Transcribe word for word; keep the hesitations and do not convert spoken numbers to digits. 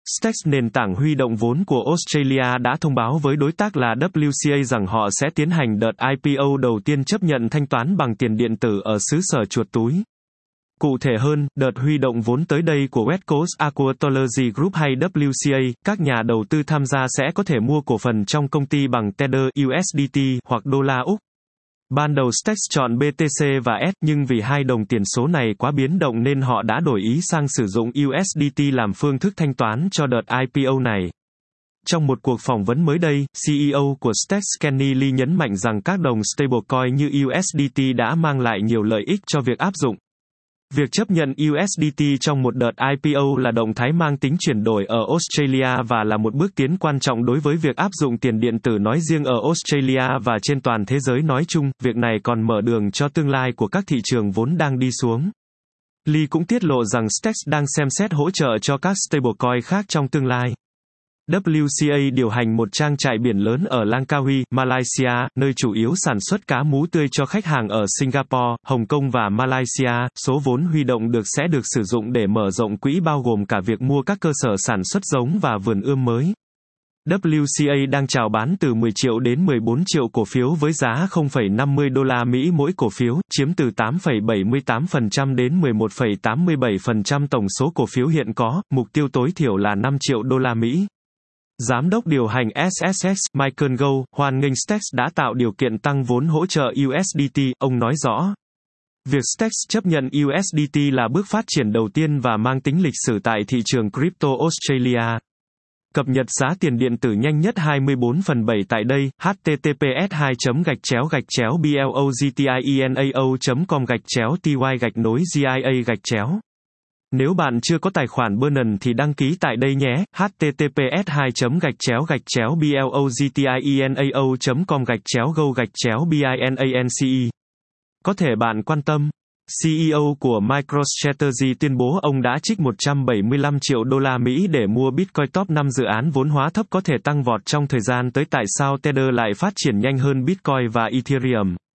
Stacks, nền tảng huy động vốn của Australia đã thông báo với đối tác là W C A rằng họ sẽ tiến hành đợt I P O đầu tiên chấp nhận thanh toán bằng tiền điện tử ở xứ sở chuột túi. Cụ thể hơn, đợt huy động vốn tới đây của West Coast Aquatorology Group hay W C A, các nhà đầu tư tham gia sẽ có thể mua cổ phần trong công ty bằng Tether U S D T hoặc đô la Úc. Ban đầu Stacks chọn B T C và E T H, nhưng vì hai đồng tiền số này quá biến động nên họ đã đổi ý sang sử dụng U S D T làm phương thức thanh toán cho đợt I P O này. Trong một cuộc phỏng vấn mới đây, C E O của Stacks Kenny Lee nhấn mạnh rằng các đồng stablecoin như U S D T đã mang lại nhiều lợi ích cho việc áp dụng. Việc chấp nhận U S D T trong một đợt I P O là động thái mang tính chuyển đổi ở Australia và là một bước tiến quan trọng đối với việc áp dụng tiền điện tử nói riêng ở Australia và trên toàn thế giới nói chung. Việc này còn mở đường cho tương lai của các thị trường vốn đang đi xuống. Lee cũng tiết lộ rằng Stacks đang xem xét hỗ trợ cho các stablecoin khác trong tương lai. W C A điều hành một trang trại biển lớn ở Langkawi, Malaysia, nơi chủ yếu sản xuất cá mú tươi cho khách hàng ở Singapore, Hồng Kông và Malaysia. Số vốn huy động được sẽ được sử dụng để mở rộng quỹ bao gồm cả việc mua các cơ sở sản xuất giống và vườn ươm mới. W C A đang chào bán từ mười triệu đến mười bốn triệu cổ phiếu với giá không phẩy năm mươi đô la Mỹ mỗi cổ phiếu, chiếm từ tám phẩy bảy mươi tám phần trăm đến mười một phẩy tám mươi bảy phần trăm tổng số cổ phiếu hiện có, mục tiêu tối thiểu là năm triệu đô la Mỹ. Giám đốc điều hành S S X, Michael Gow, hoan nghênh Stacks đã tạo điều kiện tăng vốn hỗ trợ U S D T, ông nói rõ. Việc Stacks chấp nhận U S D T là bước phát triển đầu tiên và mang tính lịch sử tại thị trường crypto Australia. Cập nhật giá tiền điện tử nhanh nhất hai mươi bốn phần bảy tại đây, h t t p s hai gạch chéo gạch chéo blogtienao chấm com gạch chéo ty gạch nối gia gạch chéo. Nếu bạn chưa có tài khoản Binance thì đăng ký tại đây nhé, h t t p s hai gạch chéo gạch chéo blogtienao chấm com gạch chéo go gạch chéo binance. Có thể bạn quan tâm. C E O của MicroStrategy tuyên bố ông đã trích một trăm bảy mươi lăm triệu đô la Mỹ để mua Bitcoin. Top năm dự án vốn hóa thấp có thể tăng vọt trong thời gian tới. Tại sao Tether lại phát triển nhanh hơn Bitcoin và Ethereum?